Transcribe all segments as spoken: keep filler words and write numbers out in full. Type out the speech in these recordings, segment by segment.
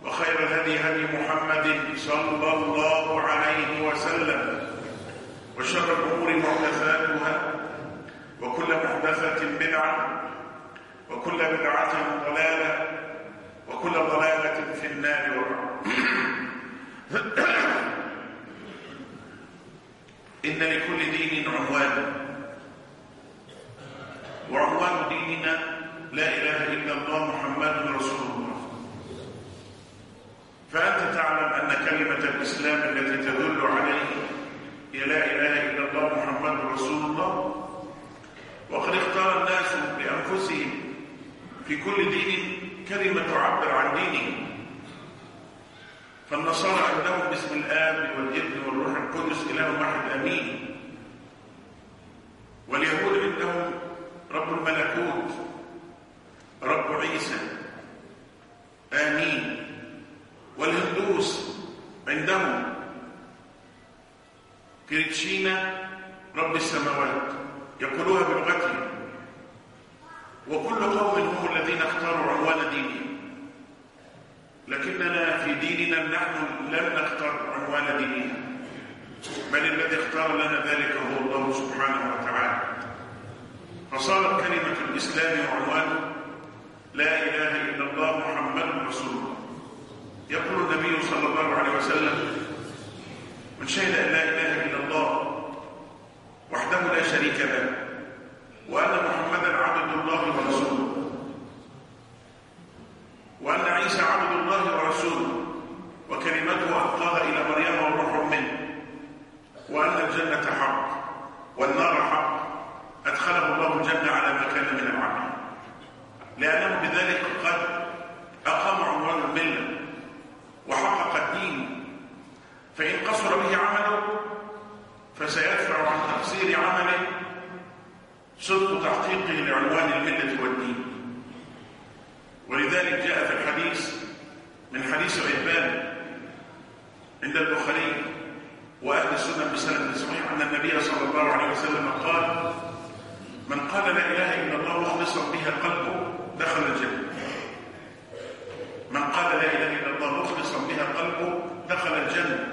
وخير الهدي هدي محمد صلى الله عليه وسلم، وشر الأمور محدثاتها، وكل محدثة بدعة، وكل بدعة ضلالة، وكل ضلالة في النار. إن لكل دين عنوان، وعنوان ديننا لا إله إلا الله محمد رسول الله. فأنت تعلم أن كلمة الإسلام التي تدل عليه هي لا إله إلا الله محمد رسول الله. وقد اختار الناس لأنفسهم في كل دين كلمة تعبر عن دينهم، فالنصارى عندهم باسم الآب والابن والروح القدس إله واحد أمين، واليهود عندهم رب الملكوت رب عيسى آمين، والهندوس عندهم كريتشينا رب السماوات يقولوها بلغتهم. وكل قوم هم الذين اختاروا عنوان دينهم، لكننا في ديننا نحن لم نختار عنوان ديننا، بل الذي اختار لنا ذلك هو الله سبحانه وتعالى. فصارت كلمة الإسلام عنوانه لا إله إلا الله محمد رسول الله. يقول النبي صلى الله عليه وسلم: من شهد أن لا إله إلا الله وحده لا شريك له، وأن محمدا عبد الله ورسوله، وأن عيسى عبد الله ورسوله، وكلمته ألقاها إلى مريم وروح منه، وأن الجنة حق والنار حق، أدخله الله الجنة على ما كان من العمل، لأنه بذلك قد أقام عنوان الملة وحقق الدين. فإن قصر به عمله فسيدفع عن تقصير عمله صدق تحقيقه لعنوان الملة والدين. ولذلك جاء في الحديث من حديث عبان عند البخاري وأهل السنة بسند صحيح أن النبي صلى الله عليه وسلم قال: من قال لا إله إلا الله مخلصا بها قلبه دخل الجنة. من قال لا إله إلا الله مخلصا بها قلبه دخل الجنة.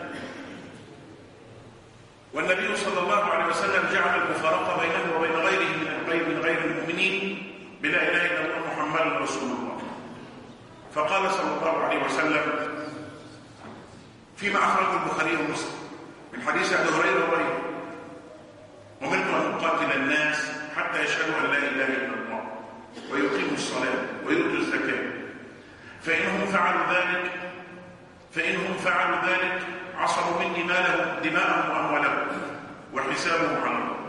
والنبي صلى الله عليه وسلم جعل المفارقة بينه وبين غيره من غير من غير المؤمنين بلا إله إلا الله محمد رسول الله. فقال صلى الله عليه وسلم فيما أخرجه البخاري ومسلم من حديث أبي هريرة وغيره: أمرت أن أقاتل الناس حتى يشهدوا أن لا إله إلا الله ويقيموا الصلاة ويؤتوا الزكاة، فإنهم فعلوا ذلك فإنهم فعلوا ذلك عصموا مني مالهم دماءهم وأموالهم وحسابهم على الله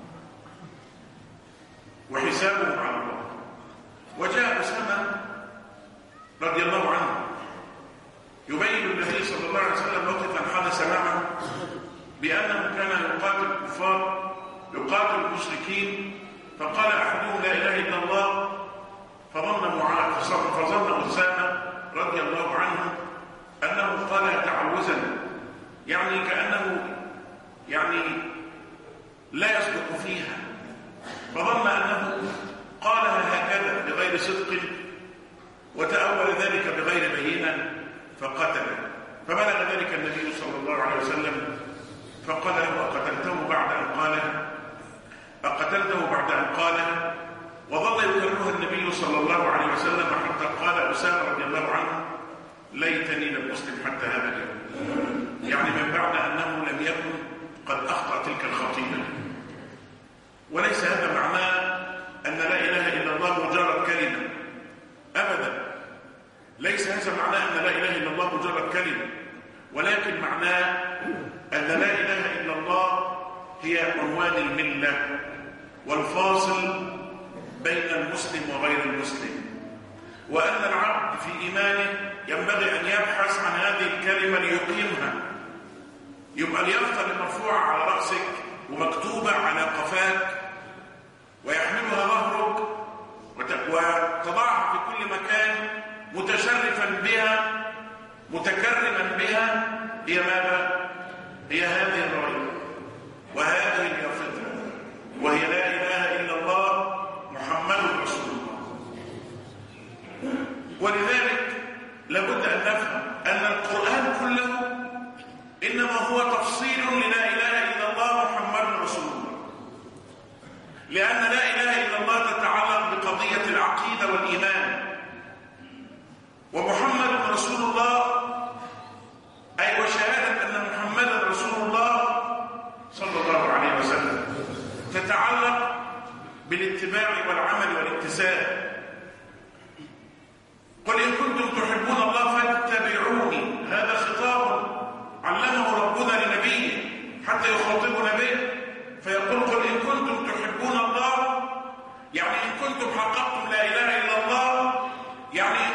وحسابهم على الله. وجاء أسامة رضي الله عنه يبين النبي صلى الله عليه وسلم موقفا حدث معه بأنه كان يقاتل الكفار يقاتل المشركين، فقال أحدهم لا إله إلا الله، فظن معاذ فظن أسامة رضي الله عنه أنه قال تعوذا، يعني كأنه يعني لا يصدق فيها، فظن أنه قالها هكذا بغير صدق وتأول ذلك بغير بينة فقتله. فبلغ ذلك النبي صلى الله عليه وسلم فقال له: أقتلته بعد أن قالها أقتلته بعد أن قالها؟ وظل يكررها النبي صلى الله عليه وسلم حتى قال أسامة رضي الله عنه: ليتني لم أسلم حتى هذا اليوم، يعني من بعد أنه لم يكن قد أخطأ تلك الخطيئة. وليس هذا معناه أن لا إله إلا الله مجرد كلمة أبدا، ليس هذا معناه أن لا إله إلا الله مجرد كلمة، ولكن معناه أن لا إله إلا الله هي عنوان الملة والفاصل بين المسلم وغير المسلم، وأن العبد في إيمانه ينبغي أن يبحث عن هذه الكلمة ليقيمها. يبقى اليافطة المرفوعة على رأسك ومكتوبة على قفاك ويحملها ظهرك وتضعها في كل مكان متشرفا بها متكرما بها، هي ماذا؟ هي هذه الراية وهذه اليافطة، وهي لا إله إلا الله محمد رسول الله. ولذلك لابد أن نفهم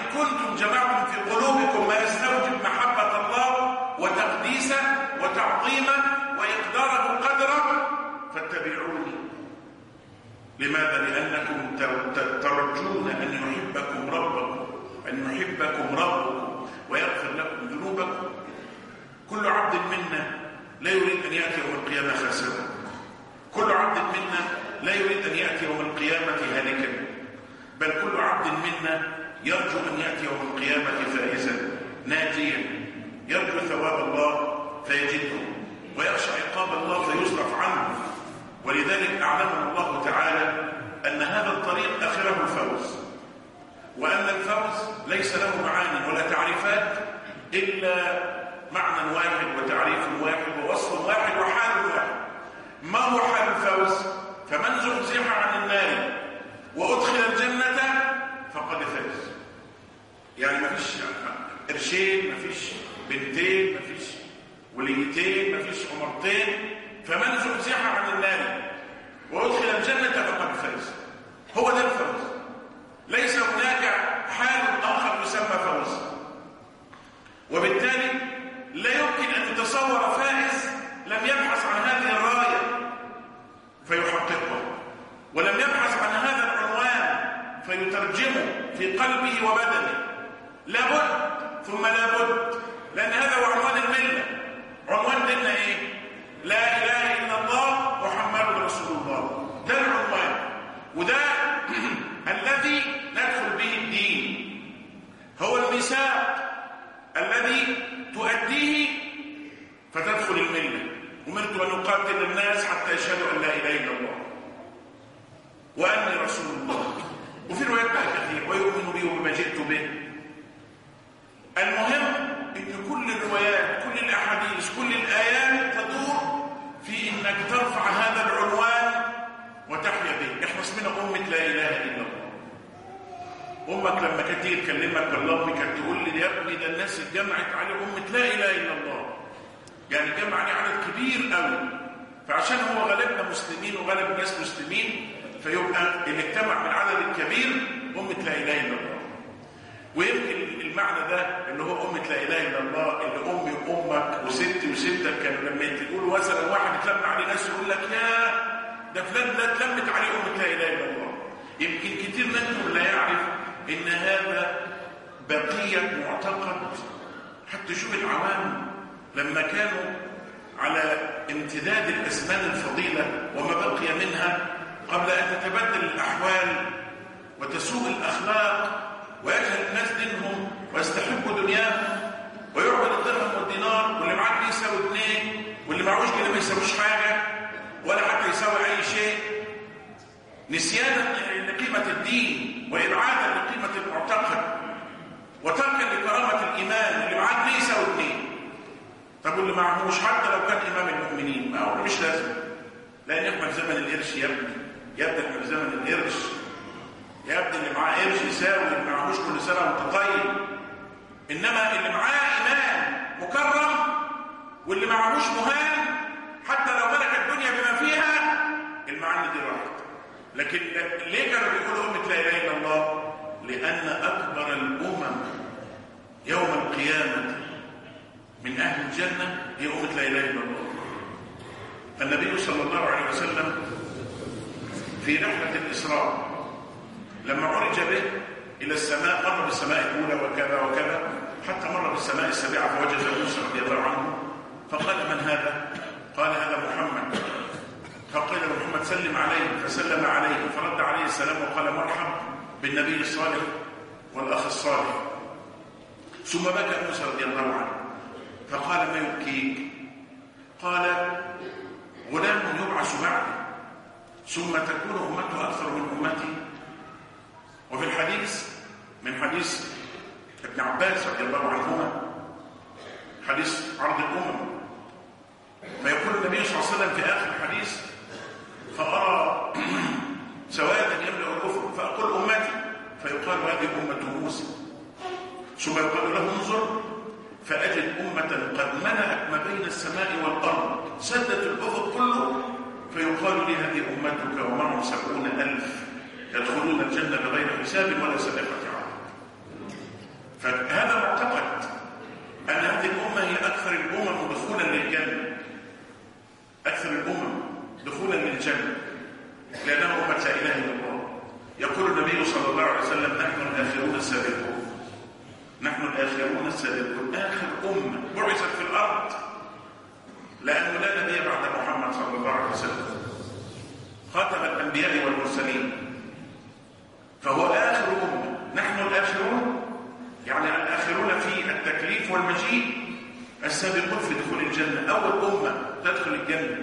كنتم جمعتم في قلوبكم ما يستوجب محبة الله وتقديسه وتعظيمه وإقداره قدره فاتبعوني. لماذا؟ لأنكم ترجون أن يحبكم ربكم أن يحبكم ربكم ويغفر لكم ذنوبكم. كل عبد منا لا يريد أن يأتي يوم القيامة خاسرا، كل عبد منا لا يريد أن يأتي يوم القيامة هالكا، بل كل عبد منا يرجو أن يأتي يوم القيامة فائزا ناجيا، يرجو ثواب الله فيجده ويخشى عقاب الله فيصرف عنه. ولذلك أعلمنا الله تعالى أن هذا الطريق آخره الفوز، وأن الفوز ليس له معاني ولا تعريفات إلا معنى واحد وتعريف واحد ووصف واحد وحال واحد. ما هو حال الفوز؟ فمن زحزح عن النار وأدخل الجنة فقد فاز. يعني ما فيش قرشين، ما فيش بنتين، ما فيش وليتين، ما فيش عمرتين. فمن زحزح عن النار وأدخل الجنة فقد فاز. هو ده الفوز، ليس هناك حال آخر يسمى فوز. وبالتالي لا يمكن أن تتصور فائز لم يبحث عن هذه الراية فيحققها، ولم يبحث عن هذا العنوان فيترجمه في قلبه وبدنه. لابد ثم لابد، لأن هذا هو عنوان الملة. عنوان ديننا إيه؟ لا إله إلا الله محمد رسول الله. ده العنوان، وده الذي ندخل به الدين. هو الميثاق الذي تؤديه فتدخل الملة. أمرت أن أقاتل الناس حتى يشهدوا أن لا إله إلا الله وأني رسول الله. وفي روايات كثير ويؤمن بي وبما جئت به. المهم أن كل الروايات، كل الأحاديث، كل الآيات تدور في أنك ترفع هذا العنوان وتحيا به. احنا اسمنا أمة لا إله إلا الله. أمك لما كانت تيجي تكلمك والله أمي كانت تقول لي يا ابني ده الناس اتجمعت على أمة لا إله إلا الله، يعني جمع عليه عدد كبير قوي. فعشان هو غالبنا مسلمين وغالب ناس مسلمين فيبقى اللي اجتمع من العدد الكبير أمة لا إله إلا الله. ويمكن المعنى ده اللي هو أمة لا إله إلا الله اللي أمي وأمك وستي وستك كانوا لما تقولوا مثلا واحد اتلم عليه ناس يقول لك يا ده فلان ده اتلمت عليه أمة لا إله إلا الله. يمكن كتير منكم لا يعرف إن هذا بقية معتقد. حتى شوف العوام لما كانوا على امتداد الأزمان الفضيلة وما بقي منها قبل أن تتبدل الأحوال وتسوء الأخلاق ويجهل الناس دينهم ويستحبوا دنياهم ويعبد الدرهم والدينار، واللي معاه جنيه يساوي جنيه واللي معهوش جنيه ما يساويش حاجة ولا حتى يساوي أي شيء، نسيانا لقيمة الدين وإبعادا لقيمة المعتقد وتركا لكرامة الإيمان. اللي معاه جنيه يساوي جنيه. طب واللي معهوش حتى لو كان إمام المؤمنين ما هو مش لازم، لأن احنا في زمن القرش يا ابني. يا ابني احنا في زمن القرش. يا ابني اللي معاه قرش يساوي، اللي معهوش كل سنة وانت طيب. إنما اللي معاه إيمان مكرم واللي معهوش مهان حتى لو ملك الدنيا بما فيها المعاني دي راحت. لكن ليه كانوا بيقولوا أمة لا إله إلا الله؟ لأن أكبر الأمم يوم القيامة من أهل الجنة هي أمة لا إله إلا الله. النبي صلى الله عليه وسلم في رحلة الإسراء لما عرج به إلى السماء مر بالسماء الأولى وكذا وكذا حتى مر بالسماء السابعة فوجد موسى رضي الله عنه فقال من هذا؟ قال هذا محمد. فقال محمد سلم عليه فسلم عليه فرد عليه السلام وقال مرحب بالنبي الصالح والأخ الصالح. ثم بكى موسى رضي الله عنه فقال ما يبكيك؟ قال غلام يبعث بعدي ثم تكون أمته أكثر من أمتي. وفي الحديث من حديث ابن عباس رضي الله عنهما حديث عرض الأمم فيقول النبي صلى الله عليه وسلم في آخر الحديث فأرى سوادا يملأ الأفق فأقول أمتي فيقال هذه أمة موسى. ثم يقال له انظر فأجد أمة قد ملأت ما بين السماء والأرض سدت الأفق كله فيقال لي هذه أمتك ومعهم سبعون ألف يدخلون الجنة بغير حساب ولا سابقة عدد. فهذا معتقد أن هذه الأمة هي أكثر الأمم دخولا للجنة، أكثر الأمم دخولا للجنة، لأنها أمة لا إله إلا الله. يقول النبي صلى الله عليه وسلم: نحن الآخرون السابقون، نحن الآخرون السابقون، آخر أمة بعثت في الأرض، لأنه لا نبي بعد محمد صلى الله عليه وسلم، خاتم الأنبياء والمرسلين، فهو آخر أمة. نحن الآخرون يعني الآخرون في التكليف والمجيء، السابقون في دخول الجنة، أول أمة تدخل الجنة.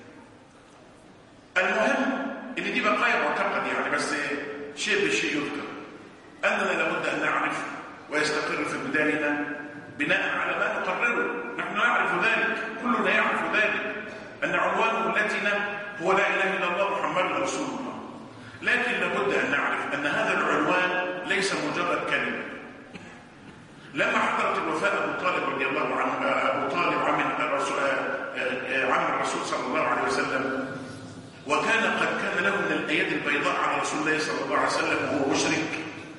المهم إن دي بقايا معتقد يعني، بس شيء بالشيء يذكر، أننا لابد أن نعرف ويستقر في بداننا بناء على ما نقرره. نحن نعرف ذلك، كلنا يعرف ذلك، أن عنوان ملتنا هو لا إله إلا الله محمد رسول الله. لكن لابد أن نعرف أن هذا العنوان ليس مجرد كلمة. لما حضرت الوفاة أبو طالب رضي الله عنه، أبو طالب عم الرسول, عم الرسول صلى الله عليه وسلم، وكان قد كان له من الأيادي البيضاء على رسول الله صلى الله عليه وسلم وهو مشرك،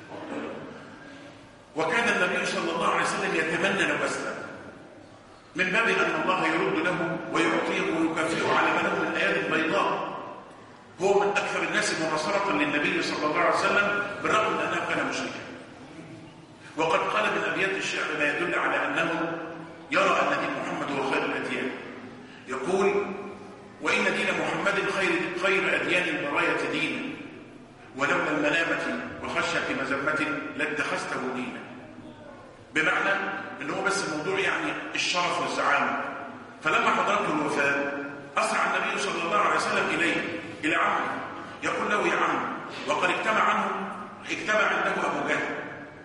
وكان النبي صلى الله عليه وسلم يتمنى لو أسلم، من باب أن الله يرد له ويعطيه ويكافئه على ما له من الأيادي البيضاء. هو من أكثر الناس مناصرة للنبي صلى الله عليه وسلم بالرغم من أنه كان مشركا. وقد قال من أبيات الشعر ما يدل على أنه يرى أن دين محمد هو خير الأديان. يقول: وإن دين محمد خير خير أديان البرايا دينا، ولولا الملامة وخشية مذمة لاتخذته دينا. بمعنى أنه بس الموضوع يعني الشرف والزعامة. فلما حضرته الوفاة أسرع النبي صلى الله عليه وسلم إليه، إلى عمه، يقول له: يا عم، وقد اجتمع عنه اجتمع عنده أبو جهل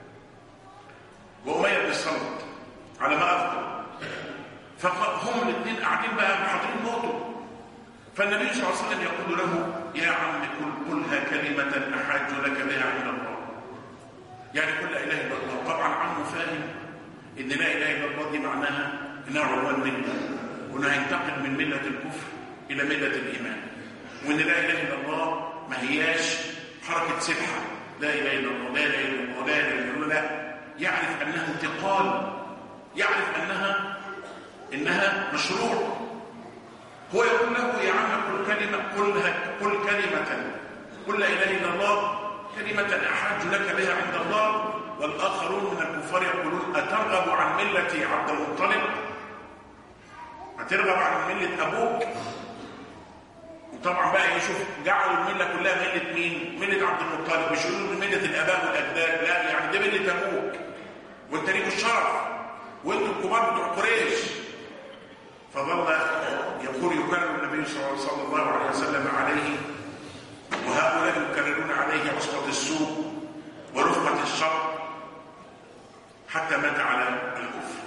وأمية بن الصلت على ما أذكر، فهم الاثنين قاعدين بقى محاضرين موته. فالنبي صلى الله عليه وسلم يقول له: يا عم، قل قلها كلمة أحاج لك بها عند الله. يعني قل لا إله إلا الله. طبعا عمه فاهم إن لا إله إلا الله دي معناها إنها عنوان ملة، وإنها ينتقل من ملة الكفر إلى ملة الإيمان، وإن لا إله إلا الله ما هياش حركة سبحة، لا إله إلا الله لا إله إلا الله لا إله إلا الله، لا، يعرف أنها انتقال، يعرف أنها إنها مشروع. هو يقول له: يا عم، قل كلمة قلها قل كلمة قل لا إله إلا الله كلمة أحاج لك بها عند الله. والآخرون من الكفار يقولون: أترغب عن ملة عبد المطلب؟ أترغب عن ملة أبوك؟ وطبعا بقى يشوف جعلوا الملة كلها ملة مين؟ ملة عبد المطلب، مش يقولوا ملة الآباء والأجداد، لا، يعني ده ملة أبوك وأنت ليك الشرف وأنتم الكبار بتوع قريش. فظل يقول يكرر النبي صلى الله عليه وسلم عليه، وهؤلاء يكررون عليه عصبة السوء ورفقة الشر حتى مات على الكفر.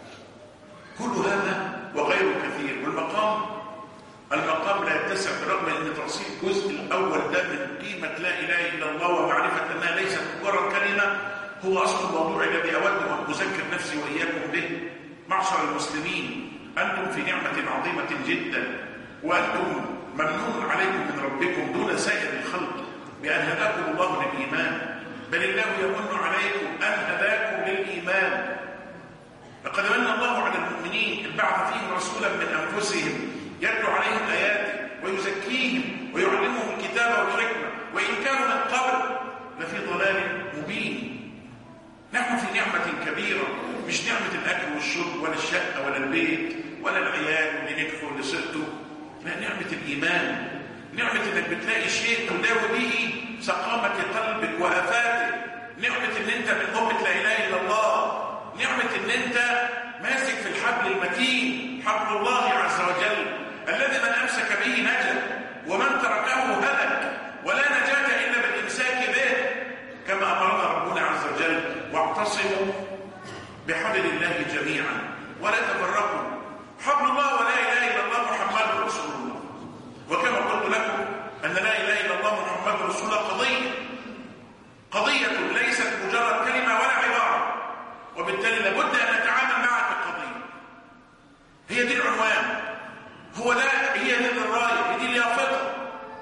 كل هذا وغيره كثير. والمقام المقام لا يتسع، برغم ان تفصيل الجزء الاول ده من قيمه لا اله الا الله ومعرفه انها ليست مجرد كلمه هو اصل الموضوع الذي اود ان اذكر نفسي واياكم به. معشر المسلمين، انتم في نعمه عظيمه جدا، وانتم ممنون عليكم من ربكم دون سائر الخلق بان هداكم الله للايمان، بل الله يمن عليكم ان هداكم للايمان. لقد من الله على المؤمنين إذ بعث فيهم رسولا من انفسهم يتلو عليهم آياته ويزكيهم ويعلمهم الكتاب والحكمة وإن كانوا من قبل لفي ضلال مبين. نحن في نعمة كبيرة، مش نعمة الأكل والشرب ولا الشقة ولا البيت ولا العيال اللي نجحوا واللي سقطوا، لا، نعمة الإيمان، نعمة إنك بتلاقي شيء تداوي به سقامة قلبك وآفاته، نعمة إن أنت من أمة لا إله إلا الله، نعمة إن أنت ماسك في الحبل المتين، حبل الله عز وجل الذي من أمسك به نجا ومن تركه هلك، ولا نجاة إلا بالإمساك به كما أمرنا ربنا عز وجل: واعتصموا بحبل الله جميعا ولا تفرقوا. حبل الله ولا إله إلا الله محمد رسول الله. وكما قلت لكم أن لا إله إلا الله محمد رسول الله قضية قضية ليست مجرد كلمة ولا عبارة، وبالتالي لابد أن نتعامل معها كقضية. هي دي العنوان، هو لا هي دي الراية، هي دي اليافطة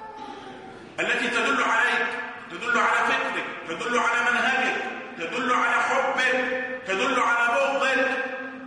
التي تدل عليك، تدل على فكرك، تدل على منهجك، تدل على حبك، يدل على بغضك.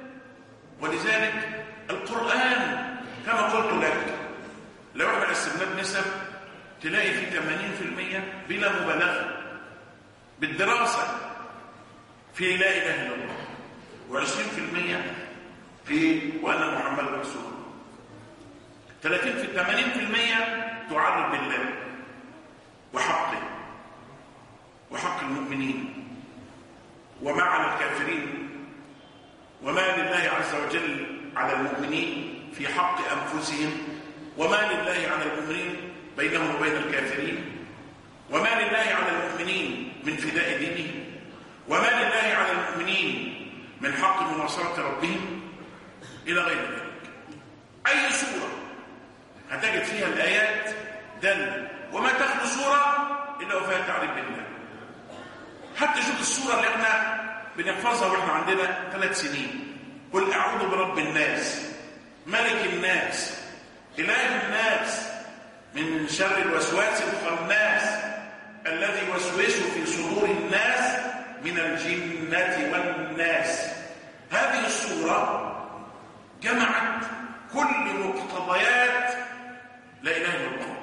ولذلك القرآن كما قلت لك لو احنا قسمناه بنسب تلاقي فيه ثمانين بالمئة بلا مبالغة بالدراسة في لا إله إلا الله، وعشرين بالمئة في وأن محمد رسول الله، ثلاثين في ثمانين بالمئة تعرض بالله وحقه وحق المؤمنين وما على الكافرين وما لله عز وجل على المؤمنين في حق أنفسهم وما لله على المؤمنين بينهم وبين الكافرين وما لله على المؤمنين من فداء دينهم وما لله على المؤمنين من حق مناصرة ربهم إلى غير ذلك. أي سورة هتجد فيها الآيات دل وما تاخد سورة إلا وفيها تعريف بالله. حتى شوف السورة اللي احنا بنحفظها واحنا عندنا ثلاث سنين، قل أعوذ برب الناس ملك الناس إله الناس من شر الوسواس الخناس الذي يوسوس في صدور الناس من الجنة والناس. هذه السورة جمعت كل مقتضيات لا إله إلا الله.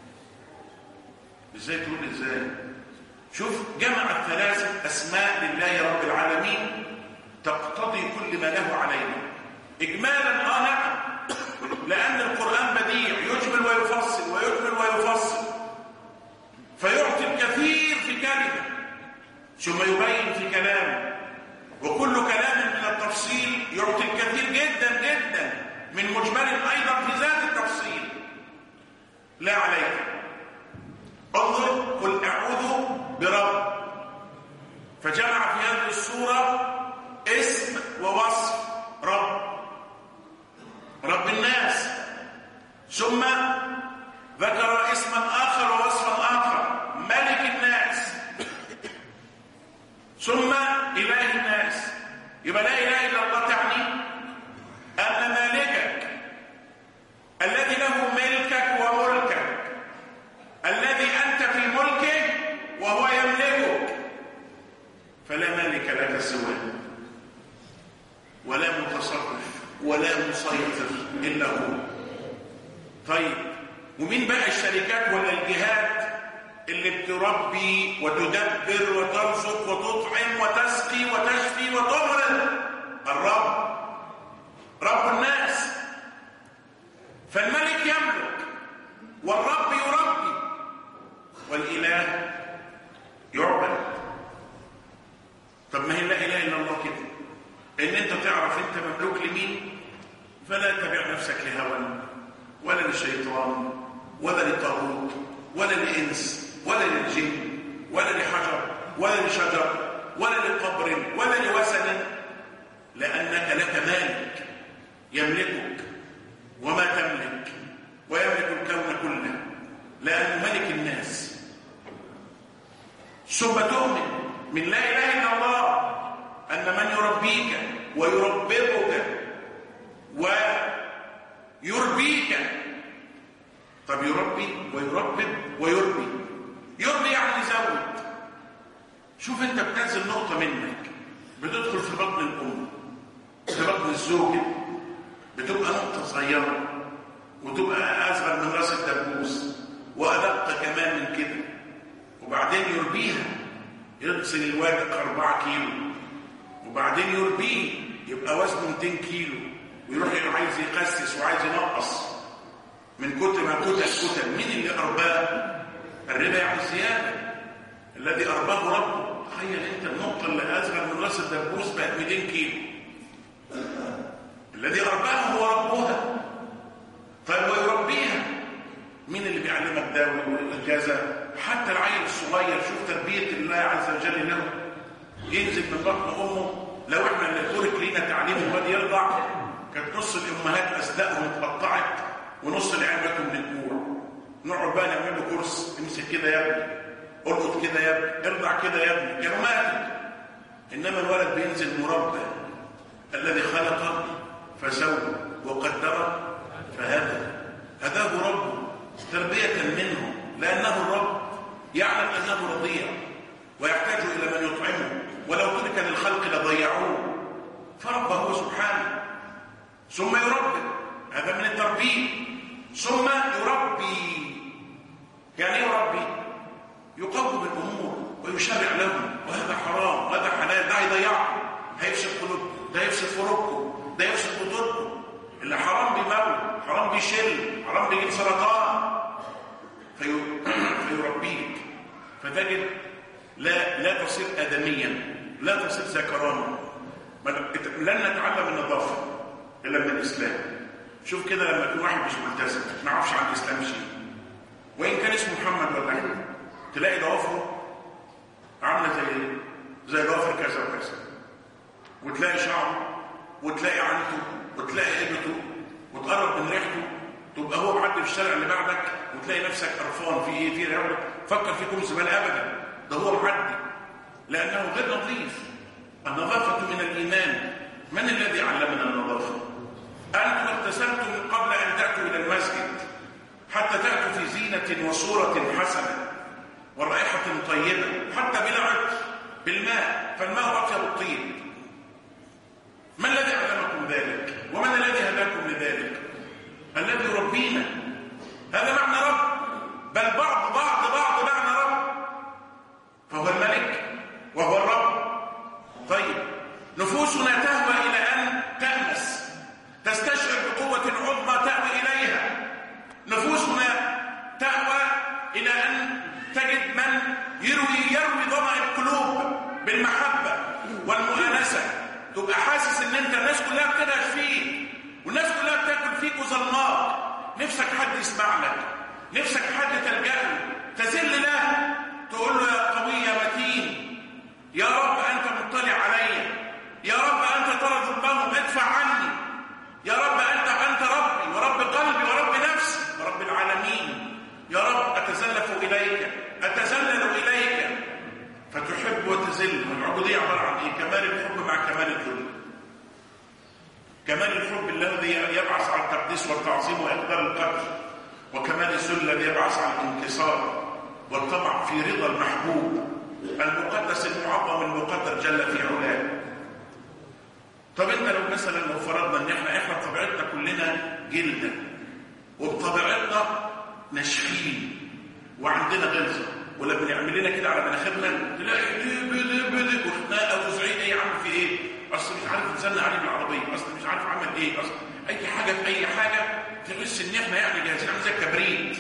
ازاي تقول ازاي؟ شوف جمعت ثلاثة أسماء لله رب العالمين تقتضي كل ما له علينا إجمالا. آه نعم، لأن القرآن بديع يجمل ويفصل ويجمل ويفصل فيعطي الكثير في كلمة ثم يبين في كلام، وكل كلام من التفصيل يعطي الكثير جدا جدا من مجمل أيضا في ذات التفصيل. لا عليك انظر قل أعوذ برب، فجمع في هذه السورة اسم ووصف رب رب الناس، ثم ذكر اسما آخر ووصفا آخر ملك الناس، ثم إله الناس. يبقى لا إله إلا الله تعني أن مالكك الذي له ملكك وملكك الذي أنت في ملكه وهو يملكك فلا مالك لك سواه ولا متصرف ولا مسيطر إلا هو. طيب ومين بقى الشركات ولا الجهات اللي بتربي وتدبر وترزق وتطعم وتسقي وتشفي وتمرض؟ الرب رب الناس. فالملك يملك والرب يربي والإله يعبد. طب ما هي لا إله إلا الله كده، إن أنت تعرف أنت مملوك لمين، فلا تبع نفسك لهوى ولا للشيطان ولا للطاغوت ولا للإنس ولا للجن ولا لحجر ولا لشجر ولا لقبر ولا لوثن، لأنك لك مالك يملكك وما تملك ويملك الكون كله، لأنه ملك الناس. ثم تؤمن من لا إله إلا الله أن من يربيك ويرببك ويربيك. طب يربي ويربب ويربي، يربي يعني يزود. شوف انت بتنزل نقطة منك بتدخل في بطن الأم في بطن الزوجة، بتبقى نقطة صغيرة وتبقى أصغر من راس الدبوس وأدق كمان من كده، وبعدين يربيها يغسل الوادق أربعة كيلو، وبعدين يربيه يبقى وزنه مئتين كيلو، ويروح عايز يخسس وعايز ينقص من كتر ما كتل كتل. مين اللي أرباه؟ الربا يعني الزيادة. الذي أرباه ربه. تخيل أنت النقطة اللي أصغر من راس الدبوس بقت مئتين كيلو، الذي أرباها هو ربها. طيب ويربيها مين اللي بيعلمك ده والجزاء؟ حتى العيل الصغير شوف تربية الله عز وجل له، ينزل من بطن أمه. لو احنا اللي ترك لينا تعليم واد يرضع كانت نص الأمهات أسدائهم اتقطعت ونص العيال ماتوا من الجوع. نقعد بقى نعمل له كورس، امسك كده يا ابني، اربط كده يا ابني، ارضع كده يا ابني، كانوا ماتوا. إنما الولد بينزل مربى، الذي خلق فسوى وقدر فهدى. هداه ربه تربية منه، لأنه الرب يعلم أنه رضيع ويحتاج إلى من يطعمه، ولو ترك للخلق لضيعوه. فربه سبحانه، ثم يربي، هذا من التربيه، ثم يربي. يعني يربي؟ يقوم بالامور ويشرع لهم، وهذا حرام وهذا حلال، ده هيضيعكم، هيفسد قلوبكم، ده يفسد فروقكم، ده يفسد بطولكم. اللي حرام بيموت، حرام بيشل، حرام بيجيب سرطان. في... فيربيك، فتجد لا لا تصير ادميا، لا تصير ذكرانا. لن نتعلم النظافه الا من الاسلام. شوف كده لما يكون واحد مش ملتزم ما يعرفش عن الاسلام شيء، وان كان اسمه محمد ولا احمد، تلاقي ضوافره عامله زي زي ضوافر كذا وكذا، وتلاقي شعره، وتلاقي عنته، وتلاقي ابته، وتقرب من ريحته، تبقى هو معدي في الشارع اللي بعدك وتلاقي نفسك قرفان في ايه، في ريحه، فكر فيكم زمان ابدا، ده هو معدي، لانه غير نظيف. النظافه من الايمان. من الذي علمنا النظافه؟ انتم اغتسلتم قبل ان تاتوا الى المسجد حتى تاتوا في زينه وصوره حسنه ورائحه طيبه، حتى بلا عطر، بالماء، فالماء اطيب الطيب. ما الذي علمكم ذلك؟ ومن الذي هداكم لذلك؟ الذي يربينا. هذا معنى رب، بل بعض بعض بعض معنى رب، فهو الملك وهو الرب. طيب، نفوسنا تهوى الى ان تأنس، تستشعر بقوة عظمى تأوي اليها. نفوسنا تهوى الى ان تجد من يروي يروي ظمأ القلوب بالمحبة والمؤانسة، تبقى حاسس ان انت الناس كلها بتدهش فيك، والناس كلها بتاكل فيك وظلماك، نفسك حد يسمع لك، نفسك حد تلجأ له، تذل له، تقول له يا قوي يا متين، يا رب انت مطلع علي، يا رب انت ترى ظلمهم، ادفع عني، يا رب انت انت ربي ورب قلبي ورب نفسي ورب العالمين، يا رب اتزلف اليك، اتذلل اليك، فتحب وتذل. العبوديه عباره عن ايه؟ كمال الحب مع كمال الذل. كمال الحب الذي يبعث على التقديس والتعظيم واقدار القدر، وكمال الذل الذي يبعث على الانكسار والطمع في رضا المحبوب المقدس المعظم المقدر جل في علاه. طب انت لو مثلا لو فرضنا ان احنا احنا بطبيعتنا كلنا جلده، وبطبيعتنا ناشفين وعندنا غلظه، ولما بنعمل لنا كده على مناخيرنا تلاقي دب دب دب وخناقه وزعيق، ايه يا عم في ايه؟ اصل مش عارف نزلنا عليه بالعربيه، اصل مش عارف عمل ايه، اصل اي حاجه في اي حاجه تحس ان احنا يعني جاهزين عامل زي الكبريت.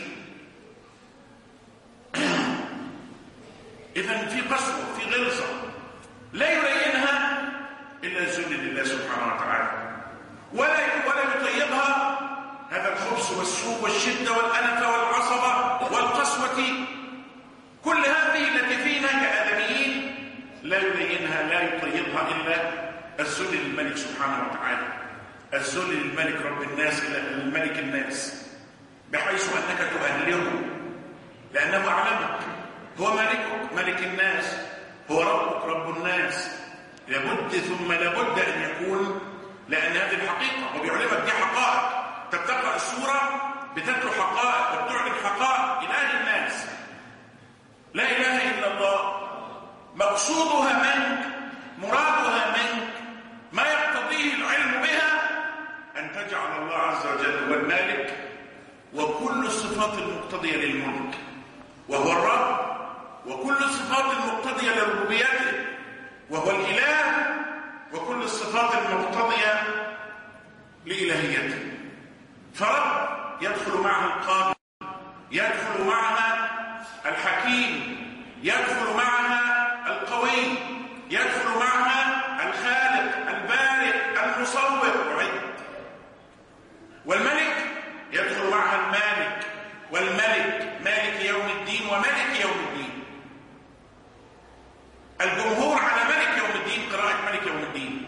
اذا في قسوه، في غلظه لا يلينها الا الذل لله سبحانه وتعالى، ولا ولا يطيبها هذا الخبث والسوء والشده والانفه والعصبه والقسوه. كل هذه التي فينا كآدميين لا يلينها، لا يطيبها الا الذل للملك سبحانه وتعالى، الذل للملك رب الناس، للملك الناس، بحيث انك تؤهله، لانه اعلمك، هو ملكك ملك الناس، هو ربك رب الناس. لابد ثم لابد ان يكون، لان هذه الحقيقه، وبيعلمك دي حقائق. انت بتقرا السوره بتتلو حقائق وبتعلن حقائق. اله الناس، لا اله الا الله، مقصودها منك، مرادها منك، ما يقتضيه العلم بها ان تجعل الله عز وجل هو المالك وكل الصفات المقتضيه للملك، وهو الرب، وكل الصفات المقتضيه لربوبيته، وهو الاله، وكل الصفات المقتضيه لالهيته. فرب يدخل معها القادر، يدخل معها الحكيم، يدخل معها القوي، يدخل معها الخالق البارئ المصور وعد. والملك يدخل معها المالك، والملك مالك يوم الدين وملك يوم الدين. الجمهور على ملك يوم الدين، قراءة ملك يوم الدين،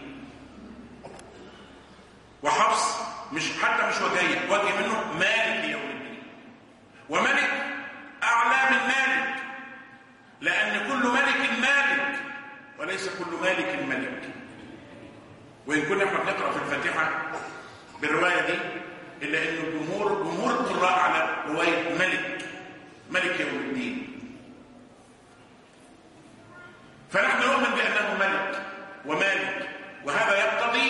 وحفص مش حتى مش وجهي وجه منه مالك يوم الدين. وملك أعلى من مالك، لأن كل ملك مالك وليس كل مالك ملك. وإن كنا احنا بنقرأ في الفاتحة بالرواية دي، إلا أن الجمهور جمهور القراء على رواية ملك ملك يوم الدين. فنحن نؤمن بأنه ملك ومالك، وهذا يقتضي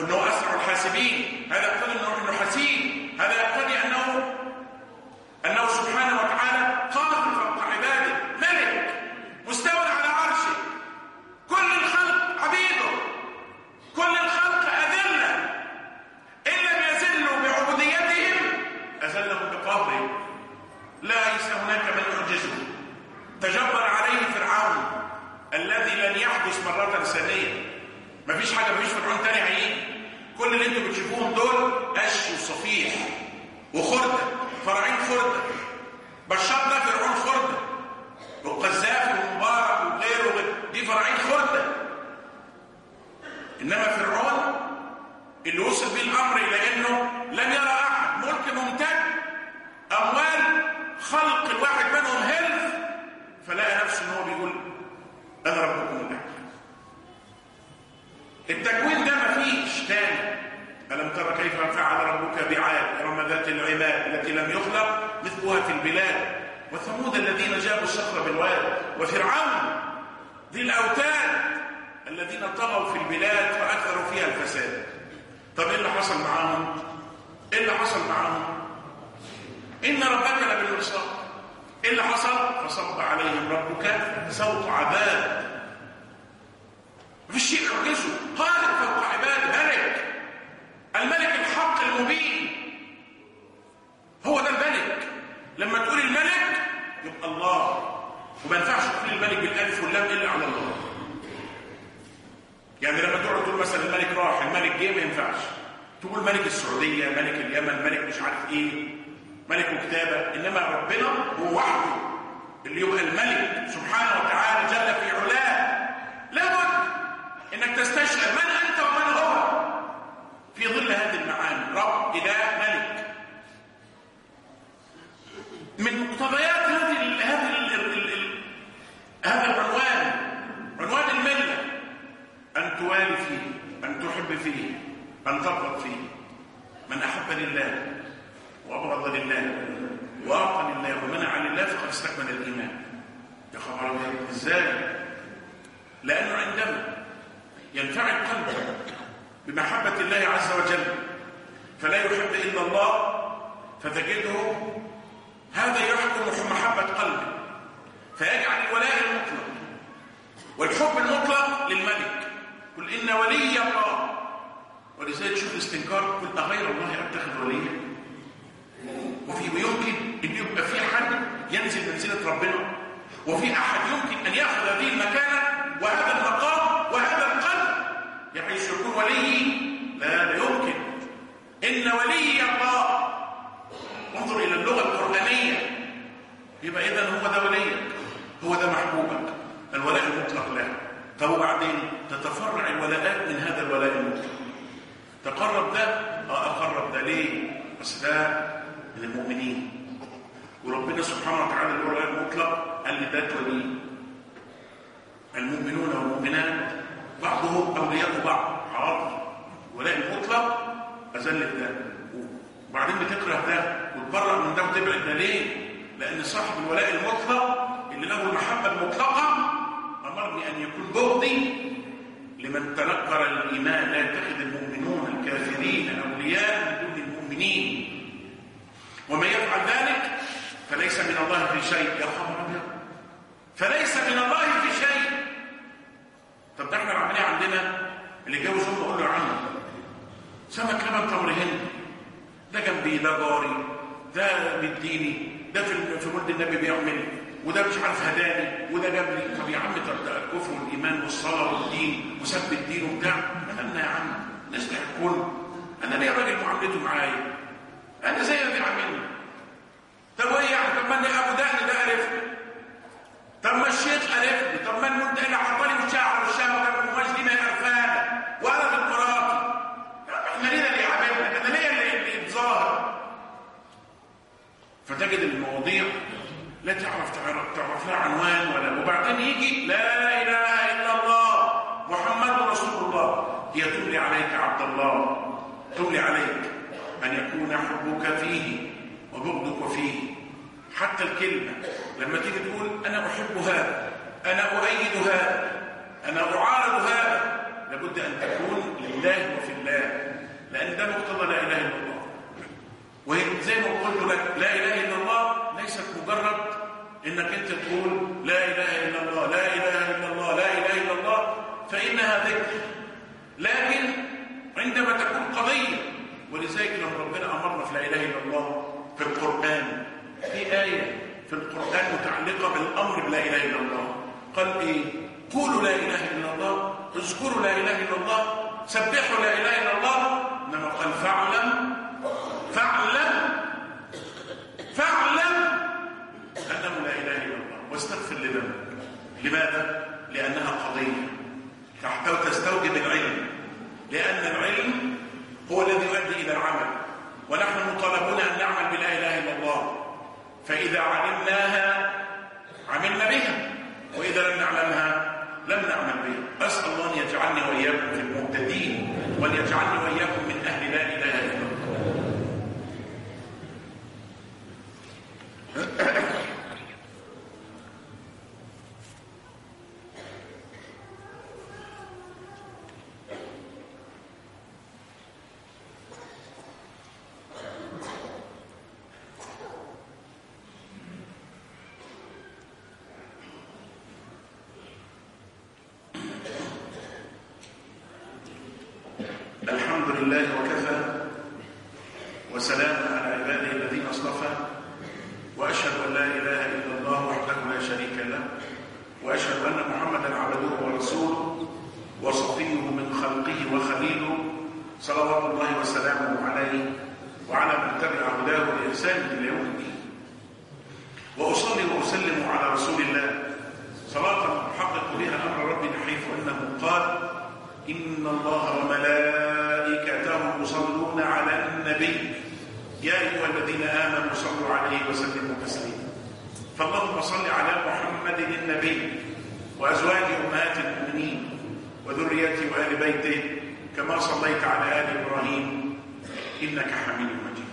وأنه أسرع الحاسبين، هذا يقتضي أنه حسيب، هذا يقتضي أنه أنه سبحانه وتعالى قادر فوق عباده، ملك مستوى على عرشه، كل الخلق عبيده، كل الخلق أذلة، إن لم يذلوا بعبوديتهم أذلهم بقهرهم، ليس هناك من يعجزه. تجبر عليه فرعون الذي لن يحدث مرة ثانية، مفيش حاجة، مفيش فرعون تاني هيجي، كل اللي انتم بتشوفوهم دول قش وصفيح وخردة، فرعين خردة. بشار ده فرعون خردة، والقذافي ومبارك وغيره وغيره دي فرعين خردة. انما فرعون اللي وصل به الامر الى انه لم يرى احد، ملك ممتد، اموال خلق الواحد منهم هلف، فلقى نفسه ان هو بيقول انا ربكم الاعلى. التكوين ده مفيش تاني. ألم ترى كيف فعل ربك بعاد إرم ذات العماد التي لم يخلق مثلها في البلاد وثمود الذين جابوا الصخر بالواد وفرعون ذي الأوتاد الذين طغوا في البلاد فأكثروا فيها الفساد. طب إيه اللي حصل معاهم؟ إيه اللي حصل معاهم؟ إن ربك لبالمرصاد. إيه اللي حصل؟ فصب عليهم ربك سوط عذاب. مفيش شيء يعجزه، قادر فوق عباده، ملك، الملك الحق المبين، هو ده الملك. لما تقول الملك يبقى الله، وما ينفعش تقول الملك بالالف واللام الا على الله. يعني لما تقعد تقول مثلا الملك راح، الملك جه، ما ينفعش تقول ملك السعوديه، ملك اليمن، ملك مش عارف ايه، ملك وكتابه. انما ربنا هو وحده اللي يبقى الملك سبحانه وتعالى جل في علاه. لابد انك تستشعر من انت ومن هو في ظل هذه المعاني، رب، اله، ملك. من مقتضيات هذه ال هذه ال ال ال هذا العنوان، عنوان المله، ان توالي فيه، ان تحب فيه، ان تبغض فيه. من احب لله وابغض لله واعطى لله ومنع لله فقد استكمل الايمان. يا خبر ابيض، ازاي؟ لانه عندما ينفعل قلبه بمحبة الله عز وجل فلا يحب إلا الله، فتجده هذا يحكم محبة قلبه فيجعل الولاء المطلق والحب المطلق للملك. قل إن ولي الله. ولذلك تشوف الاستنكار، قل أغير الله أتخذ وليا. وفي يمكن أن يبقى في حد ينزل منزلة ربنا، وفي أحد يمكن أن يأخذ هذه المكانة وهذا المقام وهذا القلب بحيث يكون ولي. لا لا يمكن. إن ولي الله، انظر إلى اللغة القرآنية، يبقى إذن هو ده وليك، هو ده محبوبك، الولاء المطلق له. طب وبعدين تتفرع الولاءات من هذا الولاء المطلق. تقرب ده، اه اقرب ده ليه؟ بس ده من المؤمنين، وربنا سبحانه وتعالى الولاء المطلق قال لي ده ولي. المؤمنون والمؤمنات بعضهم اولياء بعض، حاضر. الولاء المطلق اذلت ده، وبعدين بتكره ده وتبرأ من ده وتبعد ده ليه؟ لان صاحب الولاء المطلق اللي له المحبه المطلقه امرني ان يكون بغضي لمن تنكر الايمان. لا يتخذ المؤمنون الكافرين اولياء من دون المؤمنين، ومن يفعل ذلك فليس من الله في شيء. يا خبر ابيض، فليس من الله في شيء. طب ده احنا العمليه عندنا اللي جوز امه قول له يا عم سمك لبن تمر هند، ده جنبي، ده جاري، ده بيديني، ده في في مولد النبي بيعمل، وده مش عارف هداني، وده جاب لي. طب يا عم ده الكفر والايمان والصلاه والدين وسب الدين وبتاع، انا يا عم الناس تحكون، انا ليه راجل معاملته معايا؟ انا زي اللي بيعاملني. طب وايه يعني؟ طب ما انا ابو دقن ده عرفني، طب ما الشيخ عرفني، طب ما انت اللي عطاني والشعر والشهوه كان المواج دي ما يعرفانا وانا في مراتي. احنا لينا اللي يعاملنا، انا ليا اللي, اللي يتظاهر. فتجد المواضيع لا تعرف تعرف لها عنوان ولا، وبعدين يجي لا اله الا الله محمد رسول الله. هي تملي عليك عبد الله، تملي عليك ان يكون حبك فيه وبغضك فيه. حتى الكلمه لما تيجي تقول انا احب هذا، انا اؤيد هذا، انا اعارض هذا، لابد ان تكون لله وفي الله. لأن ده مقتضى لا إله إلا الله. وزي ما قلت لك لا إله إلا الله ليست مجرد إنك أنت تقول لا إله إلا الله لا إله إلا الله لا إله إلا الله فإنها ذكر، لكن عندما تكون قضية. ولذلك لما ربنا أمرنا في لا إله إلا الله في القرآن، في آية في القرآن متعلقة بالأمر بلا إله إلا الله، قال إيه؟ قولوا لا إله إلا الله، اذكروا لا إله إلا الله، سبحوا لا إله إلا الله. إنما قال فاعلم فاعلم فاعلم أنه لا إله إلا الله واستغفر لذنبك. لماذا؟ لأنها قضية تحتوي تستوجب العلم، لأن العلم هو الذي يؤدي إلى العمل، ونحن مطالبون أن نعمل بلا إله إلا الله. فإذا علمناها عملنا بها، وإذا لم نعلمها لم نعمل بها. أسأل الله أن يجعلني وإياكم في المهتدين، وأن يجعلني وإياكم من أهل لا إله إلا الله. الحمد لله وكفى وسلام على عباده الذين اصطفى، واشهد ان لا اله الا الله وحده لا شريك له، واشهد ان محمدا عبده ورسوله وصفيه من خلقه وخليله، صلوات الله وسلامه عليه وعلى من تبع هداه باحسان الى يوم الدين. واصلي واسلم على رسول الله صلاه نحقق بها امر ربنا، حيث انه قال إن الله وملائكته يصلون على النبي يا أيها الذين آمنوا صلوا عليه وسلموا تسليما. فاللهم صل على محمد النبي وأزواج أمهات المؤمنين وذريته وآل بيته كما صليت على آل إبراهيم إنك حميد مجيد.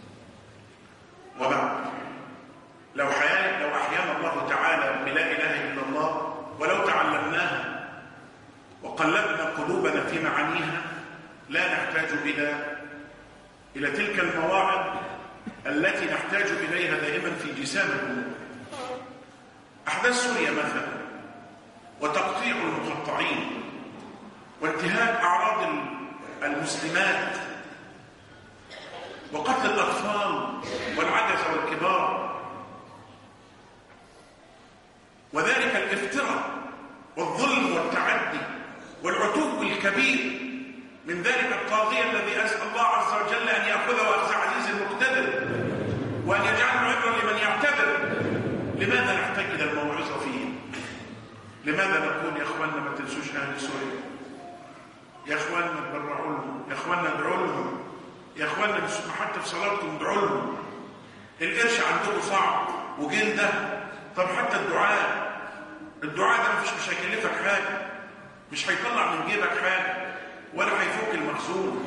وبعد، لو حيانا لو أحيانا الله تعالى بلا إله إلا الله ولو تعلمناها وقلبنا قلوبنا في معانيها لا نحتاج إلى إلى تلك المواعظ التي نحتاج إليها دائما في جسام القلوب. أحداث سوريا مثلا، وتقطيع المقطعين، وانتهاك أعراض المسلمات، وقتل الأطفال والعجز والكبار، وذلك الافتراء والظلم والتعدي والعتوب الكبير من ذلك الطاغية الذي أسأل الله عز وجل أن يأخذه أخذ عزيز مقتدر، وأن يجعله عبرا لمن يعتبر. لماذا نحتاج إلى الموعظة فيه؟ لماذا نقول يا إخواننا ما تنسوش أهل سوريا، يا إخواننا تبرعوا لهم، يا إخواننا ادعوا لهم، يا إخواننا حتى في صلاتكم ادعوا لهم. القرش عندكم صعب وجلده، طب حتى الدعاء الدعاء ده مفيش مش هيكلفك حاجة، مش هيطلع من جيبك حاجة، ولا هيفك المخزون.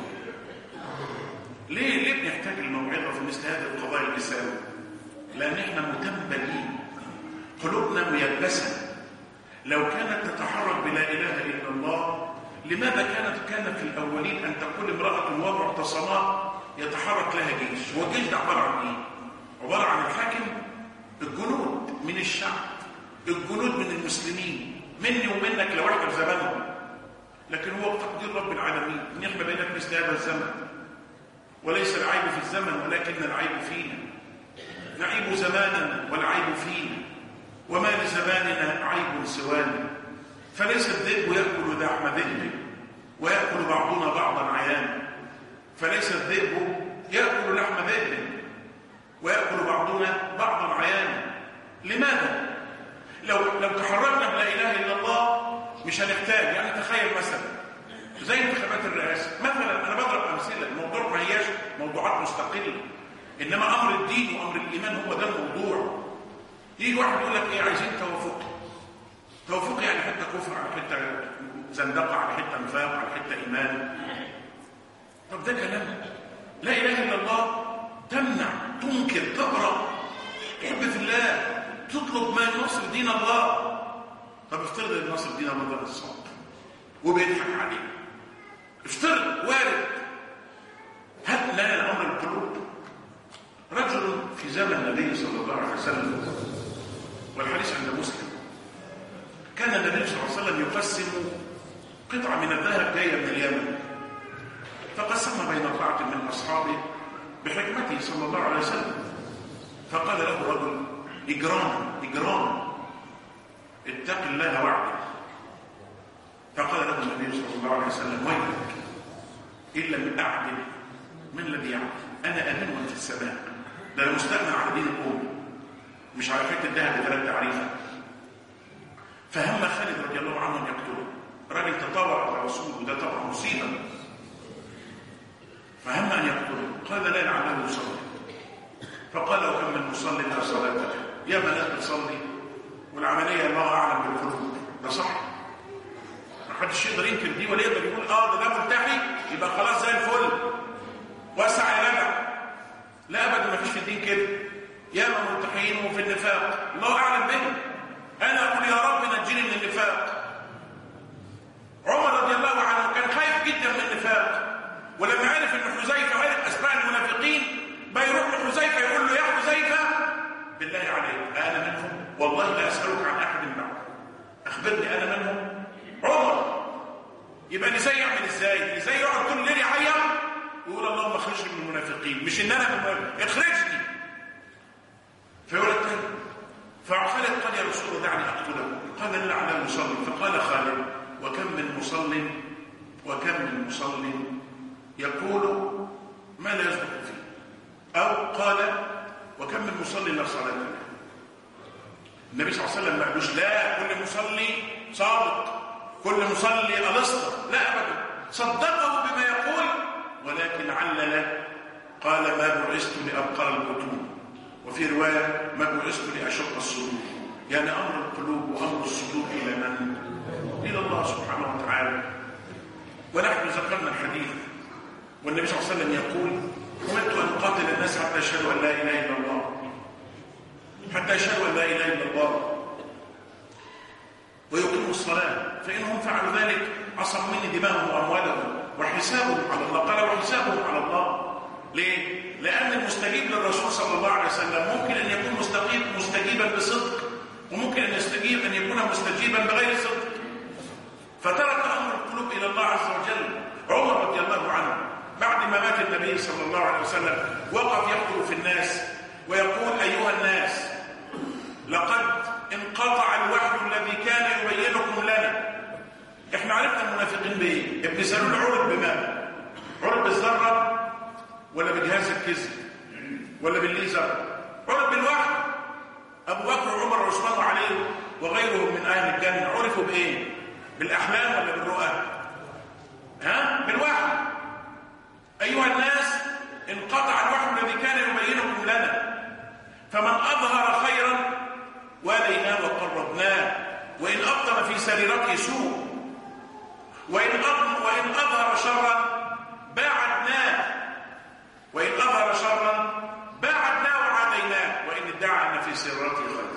ليه ليه بنحتاج الموعظة في مثل هذه القضايا الإسلامية؟ لأن احنا متنبلين، قلوبنا ميبسة. لو كانت تتحرك بلا إله إلا الله، لماذا كانت كانت في الأولين أن تقول امرأة ومعتصمات يتحرك لها جيش؟ هو الجيش ده عبارة عن إيه؟ عبارة عن الحاكم، الجنود من الشعب، الجنود من المسلمين، مني ومنك لو احنا في زمانهم. لكن هو تقدير رب العالمين ان احنا بقينا في مثل هذا الزمن، وليس العيب في الزمن ولكن العيب فينا. نعيب زماننا والعيب فينا، وما لزماننا عيب سوانا. فليس الذئب ياكل لحم ذئب وياكل بعضنا بعضا عيانا، فليس الذئب ياكل لحم ذئب وياكل بعضنا بعضا عيانا. لماذا؟ لو لو تحركنا بلا اله الا الله مش هنحتاج. يعني تخيل مثلا زي انتخابات الرئاسه مثلا، انا بضرب امثله، الموضوع ما هياش موضوعات مستقله، انما امر الدين وامر الايمان هو ده الموضوع. يجي واحد يقول لك ايه، عايزين توافق. توافق يعني حته كفر على حته زندقه على حته نفاق على حته ايمان. طب ده كلام. لا اله الا الله تمنع، تنكر، تبرأ، تحب في الله، تطلب ما ينصر دين الله. طب افترض ان نصر دين الله ده نصاب وبيضحك عليه، افترض، وارد، هل لنا أمر القلوب؟ رجل في زمن النبي صلى الله عليه وسلم، والحديث عند مسلم، كان النبي صلى الله عليه وسلم يقسم قطعة من الذهب جاية من اليمن، فقسمها بين أربعة من أصحابه بحكمته صلى الله عليه وسلم. فقال له رجل إجراما إجراما اتق الله وعدك. فقال له النبي صلى الله عليه وسلم ويلك إن لم أعدل من الذي يعدل؟ أنا أمن في السماء، ده مستغنى عن دين الأم، مش على حته الذهب بثلاث تعريفه. فهم خالد رضي الله عنه ان يقتله، راجل تطاوع على الرسول وده طبعا مصيبه، فهم ان يقتله. قال لا لعله يصلي. فقال وكم من مصلي لا صلاه له، يا من لا تصلي والعمليه الله اعلم بالقلوب. ده صح، ما حدش يقدر ينكر دي ولا يقدر يقول اه ده ده ملتحي يبقى خلاص زي الفل واسع يا جدع. لا ابدا، ما فيش في الدين كده. يا من ملتحيين وفي النفاق الله اعلم بهم. انا اقول يا رب نجيني من النفاق. عمر رضي الله عنه كان خايف جدا من النفاق، ولما عرف ان حذيفه عرف اسماء المنافقين بيروح لحذيفه يقول له يا حذيفه بالله عليك انا منهم؟ والله لا اسالك عن احد بعد، اخبرني انا منهم. عمر يبقى ازاي يعمل ازاي؟ ازاي يقعد طول الليل يعيط ويقول اللهم اخرجني من المنافقين، مش ان انا من المنافقين، اخرجني. فيقول الثاني فخالد قال يا رسول الله دعني اقتله. قال لعله يصلي. فقال خالد وكم من مصل وكم من مصل يقول ما لا يصدق فيه، او قال وكم من مصلي لا صلاه له. النبي صلى الله عليه وسلم ما قالوش لا كل مصلي صادق كل مصلي الاسطى، لا ابدا، صدقه بما يقول ولكن علل. قال ما بعثت لابقر البطون، وفي روايه ما بعثت لاشق الصدور، يعني امر القلوب وامر الصدور الى من؟ الى الله سبحانه وتعالى. ونحن ذكرنا الحديث والنبي صلى الله عليه وسلم يقول امرت ان اقاتل الناس حتى يشهدوا ان لا اله الا الله، حتى يشهدوا ان لا اله الا الله ويقيموا الصلاه، فانهم فعلوا ذلك عصموا مني دماءهم واموالهم وحسابهم على الله. قال وحسابهم على الله. ليه؟ لان المستجيب للرسول صلى الله عليه وسلم ممكن ان يكون مستجيب مستجيبا بصدق، وممكن ان يستجيب ان يكون مستجيبا بغير صدق، فترك امر القلوب الى الله عز وجل. عمر رضي الله عنه بعد ما مات النبي صلى الله عليه وسلم وقف يخطب في الناس ويقول ايها الناس لقد انقطع الوحي الذي كان يبينكم لنا. احنا عرفنا المنافقين بايه؟ ابن سلول عرض بما عرض بالذره ولا بجهاز الكذب ولا بالليزر؟ عرض بالوحي. ابو بكر وعمر وعثمان وعلي وغيرهم من اهل الجنه عرفوا بايه؟ بالاحلام ولا بالرؤى؟ ها؟ بالوحي. ايها الناس انقطع الوحي الذي كان يبينكم لنا، فمن اظهر خيرا واليناه وقربناه، وان ابطن في سريرته سوء، وان وان اظهر شرا باعدناه، وان اظهر شرا باعدناه وعاديناه، وان ادعى ان في سريرته خير.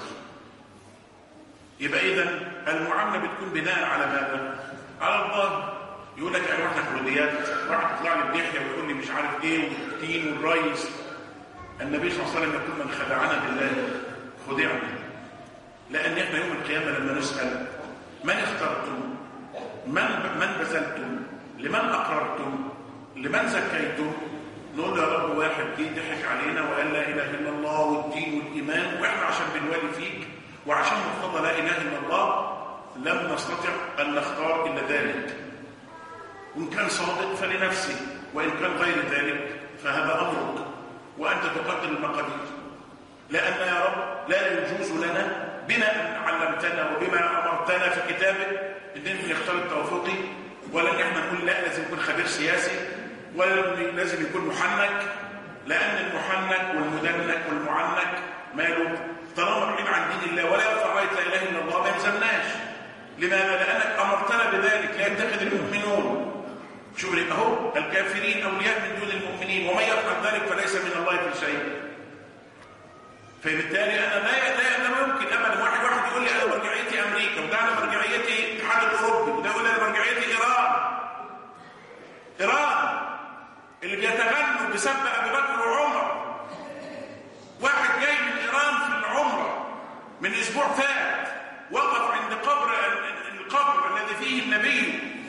يبقى اذا المعامله بتكون بناء على ماذا؟ على الله. يقول لك ايوه احنا خلوديات، واحد يطلع لي بيحيى ويقول لي مش عارف ايه والدين والريس. النبي صلى الله عليه وسلم يقول من خدعنا بالله خدعنا، لان احنا يوم القيامه لما نسال من اخترتم؟ من من بذلتم؟ لمن اقررتم؟ لمن زكيتم؟ نقول له يا رب واحد جه ضحك علينا وقال لا اله الا الله والدين والايمان، واحنا عشان بنوالي فيك وعشان مقتضى لا اله الا الله لم نستطع ان نختار الا ذلك. وإن كان صادق فلنفسه، وإن كان غير ذلك فهذا أمرك وأنت تقدر المقادير. لأن يا رب لا يجوز لنا بما أن علمتنا وبما أمرتنا في كتابك إن احنا نختار التوافقي، ولا إن احنا نقول لا لازم يكون خبير سياسي، ولا لازم يكون محنك، لأن المحنك والمدنك والمعنك ماله طالما بعيد عن دين الله ولا يرفع راية لا إله إلا الله ما يلزمناش. لماذا؟ لأنك أمرتنا بذلك لا يتخذ المؤمنون شوف اهو الكافرين اولياء من دون المؤمنين، ومن يفعل ذلك فليس من الله في شيء. فبالتالي انا لا لا ما يمكن ابدا واحد واحد يقول لي انا مرجعيتي امريكا، وده انا مرجعيتي الاتحاد الاوروبي، وده يقول لي انا مرجعيتي ايران. ايران اللي بيتغنوا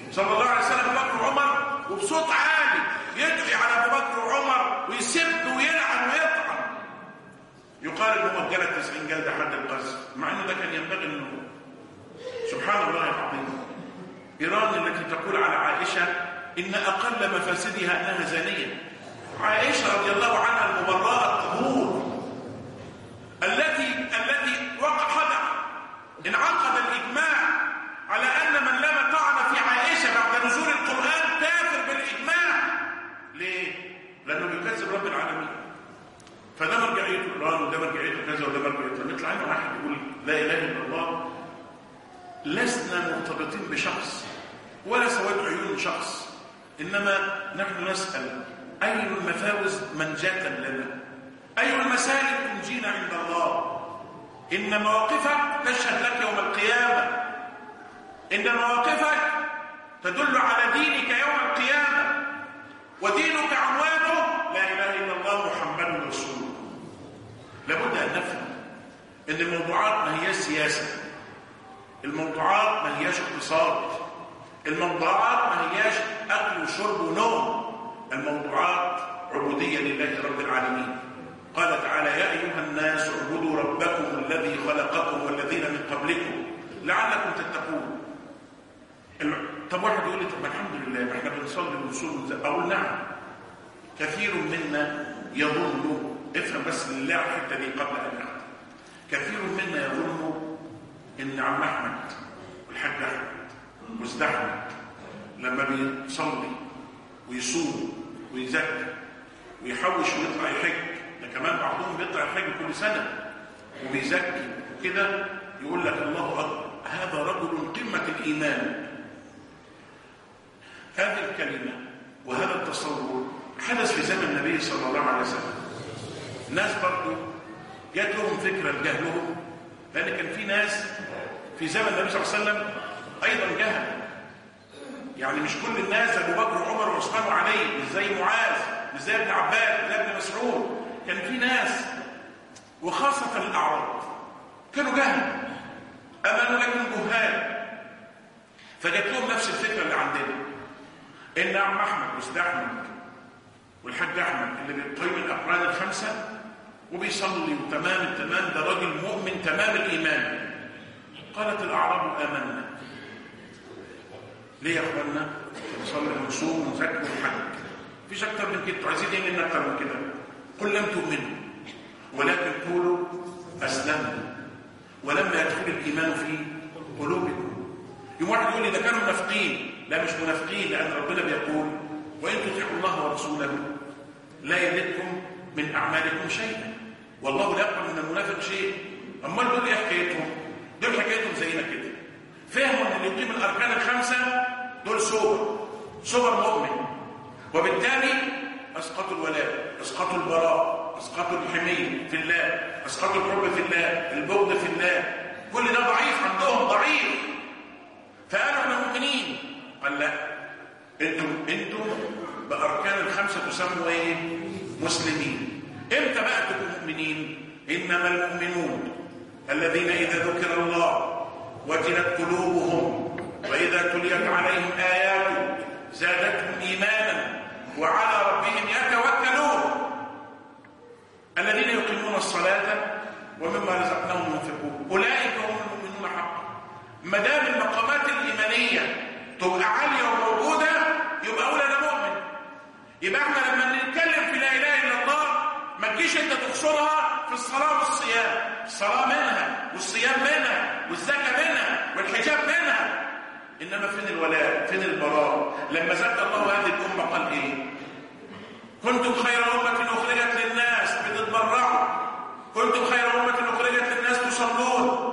صلى الله عليه وسلم بكر وعمر وبصوت عالي يدعي على ابو بكر وعمر ويسب ويلعن ويطعن. يقال انه جلد تسعين جلده حد القذف، مع انه ده كان ينبغي انه سبحان الله العظيم. ايران التي تقول على عائشه ان اقل مفاسدها انها زانيه. عائشه رضي الله عنها المبرأة الطهور التي التي وقع انعقد الاجماع على ان من لم طعن في عائشه بعد نزول القران كافر بالاجماع. ليه؟ لانه بيكذب رب العالمين. فده مرجعيته ايران وده مرجعيته كذا وده مرجعيته. لما يطلع لنا واحد يقول لا اله الا الله، لسنا مرتبطين بشخص ولا سواد عيون شخص، انما نحن نسال اي المفاوز منجاة لنا، اي المسالك تنجينا عند الله. ان مواقفك تشهد لك يوم القيامه، ان مواقفك تدل على دينك يوم القيامه، ودينك عنوانه لا اله الا الله محمد رسول الله. لابد ان نفهم ان الموضوعات ما هي سياسه، الموضوعات ما هياش اقتصاد، الموضوعات ما هياش اكل وشرب ونوم، الموضوعات عبوديه لله رب العالمين. قال تعالى يا ايها الناس اعبدوا ربكم الذي خلقكم والذين من قبلكم لعلكم تتقون. طب واحد يقول لي طب الحمد لله احنا بنصلي ونصوم، اقول نعم. كثير منا يظن، افهم بس لله الحته دي قبل ان اختم، كثير منا يظن ان عم احمد والحاج احمد واستاذ احمد لما بيصلي ويصوم ويزكي ويحوش ويطلع يحج، ده كمان بعضهم بيطلع يحج كل سنه وبيزكي وكده، يقول لك الله اكبر هذا رجل قمه الايمان. هذه الكلمه وهذا التصور حدث في زمن النبي صلى الله عليه وسلم. الناس برضه جات لهم فكره لجهلهم، لان كان في ناس في زمن النبي صلى الله عليه وسلم ايضا جهل، يعني مش كل الناس ابو بكر وعمر وعثمان وعلي، مش زي معاذ، مش زي ابن عباس، مش زي ابن مسعود. كان في ناس وخاصه الاعراب كانوا جهل، امنوا لكن جهال. فجات لهم نفس الفكره اللي عندنا، ان عم احمد واستاذ احمد والحاج احمد اللي بيقيم الاقران الخمسه وبيصلي وتمام التمام، ده راجل مؤمن تمام الايمان. قالت الاعراب امنا. ليه يا اخوانا؟ نصلي ونصوم ونزكي ونحج، مفيش اكتر من كده. عايزين ايه منا اكتر من كده؟ قل لم تؤمنوا ولكن قولوا اسلمنا ولما يدخل الايمان في قلوبكم. يوم واحد يقول لي ده كانوا منافقين. لا مش منافقين، لان ربنا بيقول وان تطيعوا الله ورسوله لا يلدكم من اعمالكم شيئا والله لا يقبل من المنافق شيء. امال دول ايه حكايتهم؟ دول حكايتهم زينا كده، فهموا ان اللي يقيم الاركان الخمسه دول سوبر سوبر مؤمن، وبالتالي اسقطوا الولاء، اسقطوا البراء، اسقطوا الحميه في الله، اسقطوا الحب في الله، البغض في الله. كل ده ضعيف عندهم، ضعيف. فقالوا احنا مؤمنين. قال لا، انتم انتم باركان الخمسه تسموا ايه؟ مسلمين. امتى بقى تكونوا مؤمنين؟ انما المؤمنون الذين اذا ذكر الله وجلت قلوبهم واذا تليت عليهم اياته زادتهم ايمانا وعلى ربهم يتوكلون الذين يقيمون الصلاه ومما رزقناهم ينفقون اولئك هم المؤمنون حقا. ما دام المقامات الايمانيه تبقى عاليه وموجوده يبقى اولى انا مؤمن. يبقى احنا لما نتكلم في لا اله الا الله ما تجيش انت تحصرها في الصلاه والصيام، الصلاه منها والصيام منها والزكاه منها والحجاب منها، انما فين الولاء؟ فين البراء؟ لما زكى الله هذه الامه قال ايه؟ كنتم خير امه اخرجت للناس بتتبرعوا، كنتم خير امه اخرجت للناس تصلون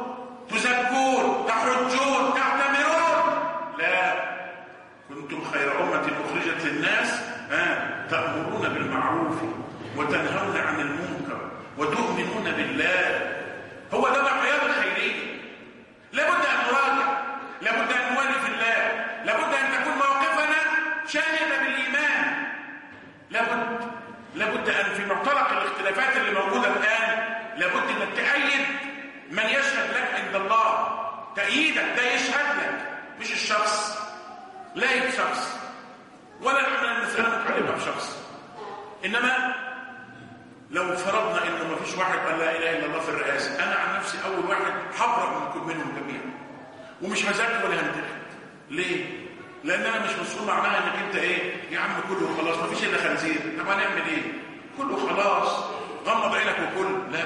تزكون تحجون تعتمرون. لا، كنتم خير امه اخرجت للناس آه. تأمرون بالمعروف وتنهون عن المنكر وتؤمنون بالله. هو ده الحياة الخيرية. لابد أن نراجع، لابد أن نولي في الله، لابد أن تكون مواقفنا شاهدة بالإيمان. لابد لابد أن في معترك الاختلافات اللي موجودة الآن لابد أن تأيد من يشهد لك عند الله. تأييدك ده يشهد لك مش الشخص. لايك شخص ولا احنا المسألة متعلقة بشخص. إنما لو فرضنا إنه ما فيش واحد قال لا إله إلا الله في الرئاسة، أنا عن نفسي أول واحد هبرأ منهم جميعا ومش هذاكر ولا هنتخذ. ليه؟ لأن أنا مش مسؤول معناها إنك أنت إيه يا عم كله خلاص ما فيش إلا خنزير، طب هنعمل إيه؟ كله خلاص غمض عينك وكل. لا،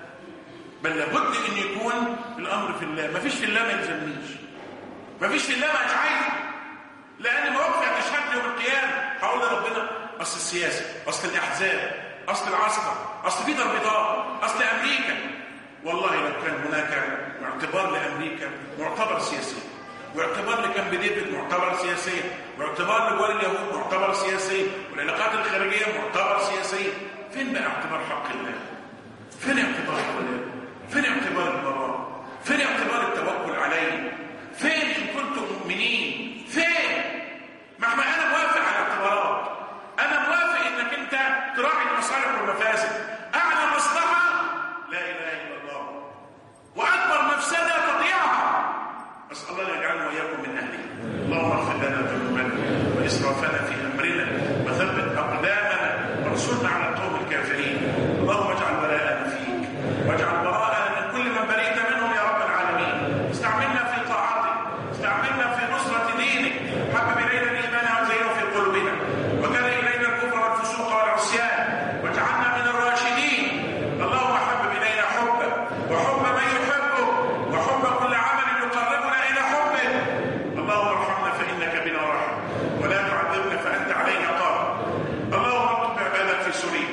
بل لابد إن يكون الأمر في الله. ما فيش في الله ما يلزمنيش، ما فيش في الله ما أتعايز، لأن مواقف هتشهد يوم القيامة هقول لربنا أصل السياسة، أصل الأحزاب، أصل العسكر، أصل في تربيطات، أصل أمريكا. والله لو كان هناك اعتبار لأمريكا معتبر سياسي، واعتبار لكامب ديفيد معتبر سياسي، واعتبار لجوار اليهود معتبر سياسي، والعلاقات الخارجية معتبر سياسي، فين بقى اعتبار حق الله؟ فين اعتبار الولاء؟ فين اعتبار البراء؟ فين اعتبار التوكل عليه؟ فين إن كنتم مؤمنين؟ فين؟ ما احنا أنا موافق على الاعتبارات، أنا موافق إنك أنت تراعي المصالح والمفاسد. أعلى مصلحة لا إله إلا الله، وأكبر مفسدة تضيعها. أسأل الله أن يجعلنا وإياكم من أهله. اللهم اغفر لنا ذنوبنا وإسرافنا في أمرنا وثبت أقدامنا وانصرنا على القوم الكافرين. اللهم اجعل بلاءنا فيك واجعل براءنا من كل من برئت منهم يا رب العالمين. استعملنا في طاعتك، استعملنا في نصرة دينك. حبب إلينا الإيمان وزينه في قلوبنا، وكره إلينا الكفر والفسوق والعصيان واجعلنا من الراشدين. اللهم حبب إلينا حبك وحب من يحبك وحب كل عمل يقربنا إلى حبك. اللهم ارحمنا فإنك بنا رحم، ولا تعذبنا فأنت علينا قادر. اللهم اكتب بعبادك في سوريا،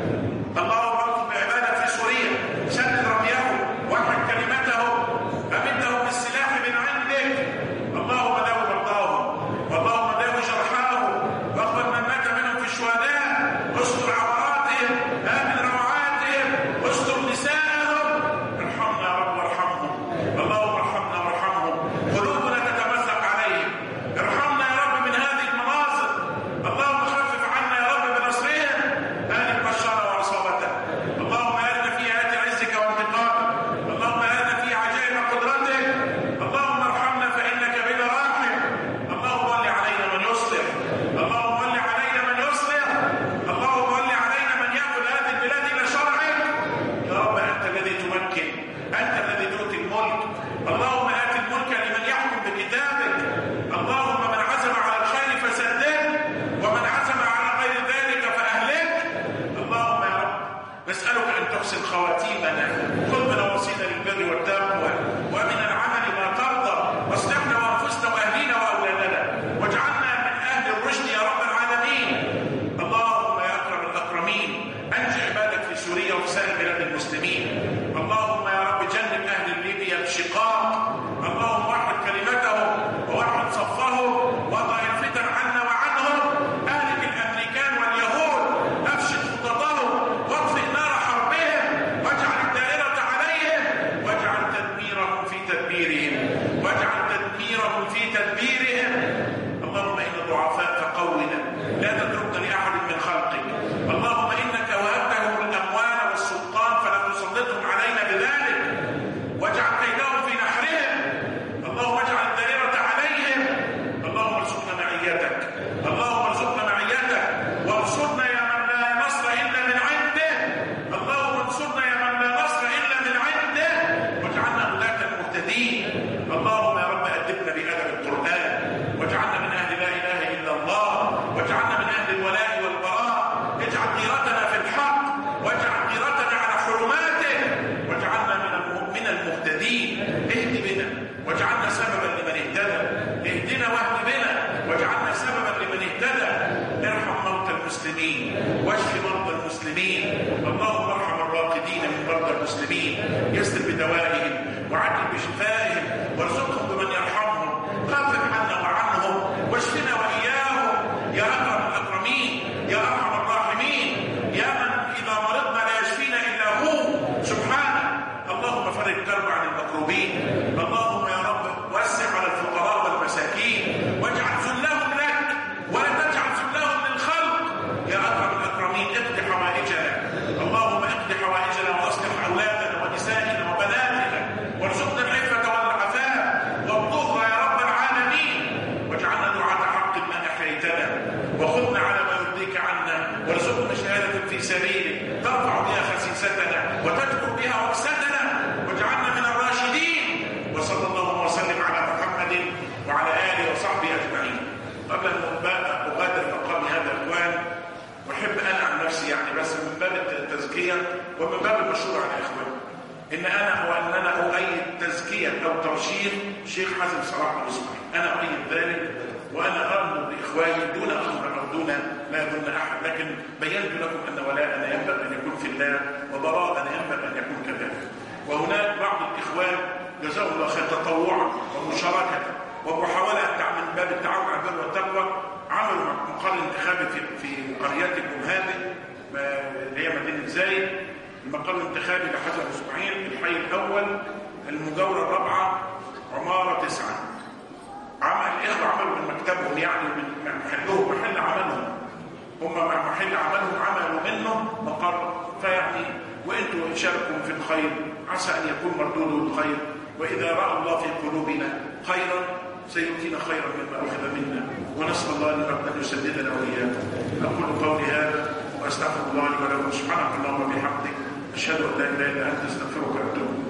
اللهم اكتب بعبادك في سوريا، سدد رميهم، وحد كلمته، أمدهم بالسلاح من عندك. اللهم داوي مرضاهم، اللهم داوي جرحاهم، واقبل من مات منهم في الشهداء، استر عوراتهم، آمن روعاتهم، استر نساءهم. ارحمنا يا رب وارحمهم، اللهم ارحمنا وارحمهم. قلوبنا تتمزق عليهم، ارحمنا يا رب من هذه المناظر. اللهم خفف عنا يا رب بنصرهم. آل بشار وعصابته، اللهم آلنا في آيات عزك وانتقامك، اللهم آلنا في عجائب قدرتك. اللهم ارحمنا فإنك بنا راحم. اللهم ول علينا من يصلح، اللهم ول علينا من يصلح، اللهم ول علينا من يأخذ هذه البلاد إلى شرعك. يا رب أنت الذي تمكن، أنت الذي تؤتي الملك. اللهم آت الملك لمن يحكم بكتابك. اللهم من عزم على الخير فسدده، ومن عزم على غير ذلك فأهلك. اللهم يا رب نسألك أن تحسن خواتيمنا، خذ بنواصينا للبر والتقوى، ومن العمل ما ترضى، واصلحنا وأنفسنا وأهلينا وأولادنا، واجعلنا من أهل الرشد يا رب العالمين. اللهم يا أكرم الأكرمين أنجِ عبادك في سوريا وفي سائر بلاد المسلمين. اللهم يا رب جنب أهل ليبيا الشقاق، اللهم وحد كلمتهم ووحد صفهم، وضع الفتن عنا وعنهم. أهلك الأمريكان واليهود، أفشل خططهم واطفئ نار حربهم، واجعل الدائرة عليهم، واجعل تدميرهم في تدبيرهم، واجعل تدميرهم في تدبيرهم. اللهم إن ضعفاء فقونا، لا تتركنا لأحد من خلقك. اللهم إنك وهبتهم الأموال والسلطان فلا تسلطهم علينا بذلك، واجعل كيدهم في نحرهم. اللهم اجعل الدائرة عليهم. اللهم ارزقنا معيتك، اللهم ارزقنا معيتك، وانصرنا يا من لا نصر إلا من عنده. اللهم انصرنا يا من لا نصر إلا من عنده، واجعلنا هداة المهتدين. اللهم يا رب أدبنا بأدب القرآن، واجعلنا من أهل لا إله إلا الله، واجعلنا من أهل الولاء والبراء. اجعل غيرتنا في الحق، واجعل غيرتنا على حرماتك، واجعلنا من من المهتدين. اهد بنا واجعلنا سببا لمن اهتدى، اهدنا واهد بنا واجعلنا سببا لمن اهتدى. ارحم موتى المسلمين واشف مرضى المسلمين. اللهم ارحم الراقدين من مرضى المسلمين، يسر بدوائهم وعجل بشفائهم، وارزقهم بمن يرحمهم. خفف عنا ان انا او ان انا اؤيد تزكيه او ترشيد الشيخ حازم صلاح ابو اسماعيل، انا اؤيد ذلك وانا امر باخواني دون امر او دون ما يظن احد، لكن بينت لكم ان ولاءنا ينبغي ان يكون في الله وبراءنا ينبغي ان يكون كذلك. وهناك بعض الاخوان جزاهم الله خير تطوعا ومشاركه ومحاوله من باب التعاون على البر والتقوى عملوا مقر انتخابي في في قريتكم هذه اللي هي مدينه زايد، المقر الانتخابي لحازم ابو اسماعيل الحي الاول المجاوره الرابعه عماره تسعه. عمل الاخوه عملوا من مكتبهم يعني من محلهم محل عملهم، هم محل عملهم عملوا منه مقر، فيعني وانتم شاركوا في الخير عسى ان يكون مردوده الخير، واذا راى الله في قلوبنا خيرا سيؤتينا خيرا مما اخذ منا، ونسال الله ان يسددنا واياكم. اقول قولي هذا واستغفر الله لي ولكم، سبحانك اللهم وبحمدك اشهد ان لا اله الا انت استغفرك واتوب